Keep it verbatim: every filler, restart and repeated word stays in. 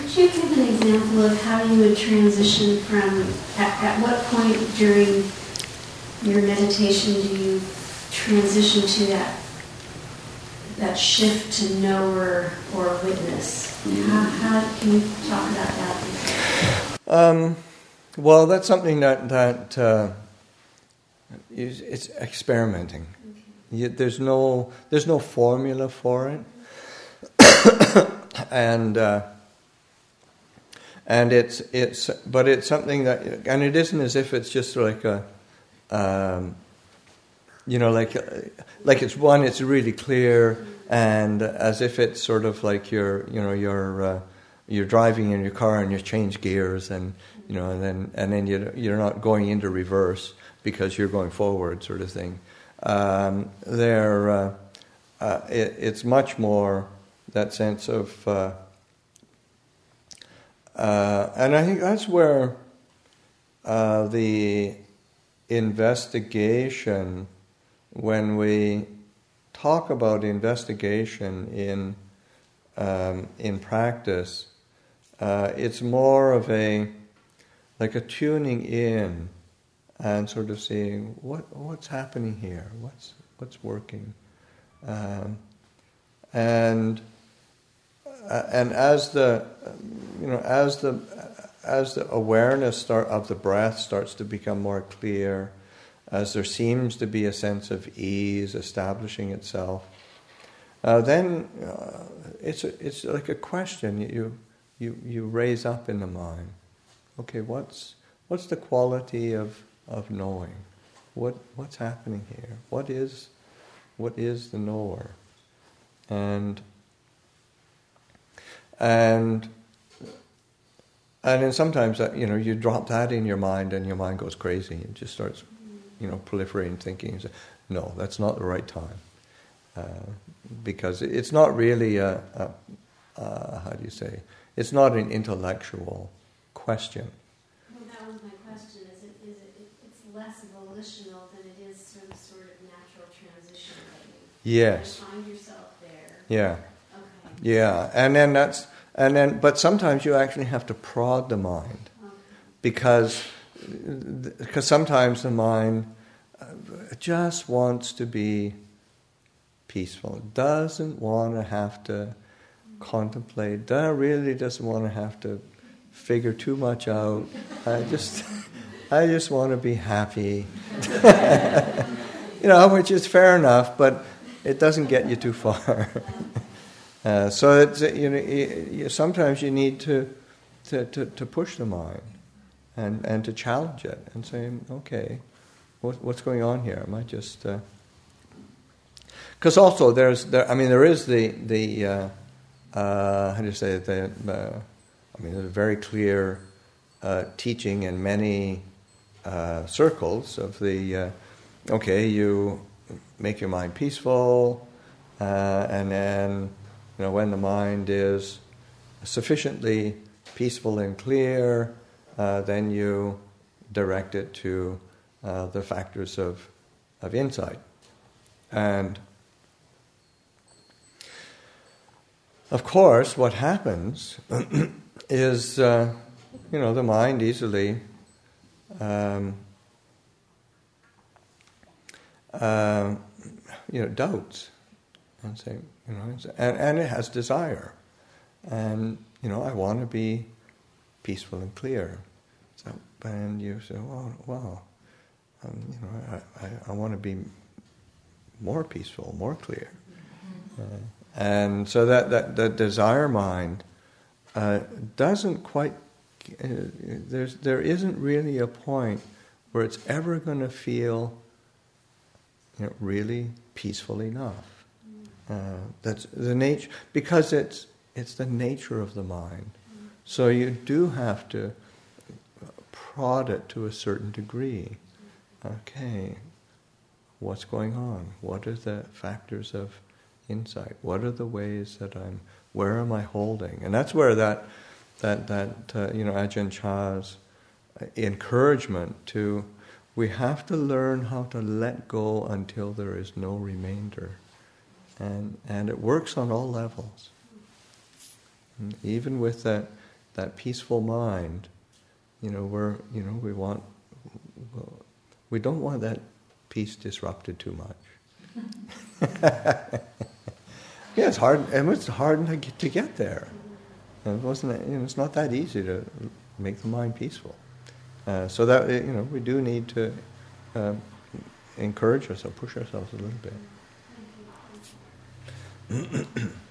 Could you give an example of how you would transition from, at, at what point during your meditation do you transition to that that shift to knower or witness? How, how can you talk about that? Um, well, that's something that that uh, is, it's experimenting. Okay. You, there's no there's no formula for it, and uh, and it's it's but it's something that, and it isn't as if it's just like a. Um, You know, like like it's one, it's really clear, and as if it's sort of like you're, you know, you're uh, you're driving in your car and you change gears, and you know, and then and then you you're not going into reverse because you're going forward, sort of thing. Um, there, uh, uh, it, it's much more that sense of, uh, uh, and I think that's where uh, the investigation. When we talk about investigation in um, in practice, uh, it's more of a like a tuning in and sort of seeing what what's happening here, what's what's working, um, and uh, and as the you know as the as the awareness start of the breath starts to become more clear. As there seems to be a sense of ease establishing itself, uh, then uh, it's a, it's like a question you you you raise up in the mind. Okay, what's what's the quality of, of knowing? What what's happening here? What is what is the knower? And and and then sometimes that, you know you drop that in your mind and your mind goes crazy. It just starts. You know, proliferating thinking. No, that's not the right time, uh, because it's not really a, a, a how do you say? It's not an intellectual question. Well, that was my question. Is it? Is it? It's less volitional than it is some sort of natural transition. Yes. You find yourself there. Yeah. Okay. Yeah, and then that's and then, but sometimes you actually have to prod the mind, okay. because. Because sometimes the mind just wants to be peaceful, doesn't want to have to contemplate, really doesn't want to have to figure too much out. I just, I just want to be happy, you know, which is fair enough, but it doesn't get you too far. uh, so it's you know, you, sometimes you need to, to, to, to push the mind. And, and to challenge it and say, okay, what, what's going on here? Am I just? Because uh... also there's, there, I mean, there is the the uh, uh, how do you say it? The, uh, I mean, there's a very clear uh, teaching in many uh, circles of the uh, okay, you make your mind peaceful, uh, and then you know when the mind is sufficiently peaceful and clear. Uh, then you direct it to uh, the factors of of insight, and of course, what happens is uh, you know the mind easily um, uh, you know doubts and say you know and, and it has desire, and you know I want to be peaceful and clear. So, and you say, well, wow, um, you know, I, I, I want to be more peaceful, more clear. Uh, and so that, that, that desire mind uh, doesn't quite, uh, there's, there isn't really a point where it's ever going to feel you know, really peaceful enough. Uh, that's the nature, because it's it's the nature of the mind. So you do have to prod it to a certain degree. Okay, what's going on? What are the factors of insight? What are the ways that I'm? Where am I holding? And that's where that that that uh, you know Ajahn Chah's encouragement to we have to learn how to let go until there is no remainder, and and it works on all levels. And even with that. that peaceful mind, you know, we're, you know, we want, we don't want that peace disrupted too much. Yeah, it's hard. It was hard to get, to get there. And it wasn't. You know, it's not that easy to make the mind peaceful. Uh, so that, you know, we do need to uh, encourage ourselves, push ourselves a little bit.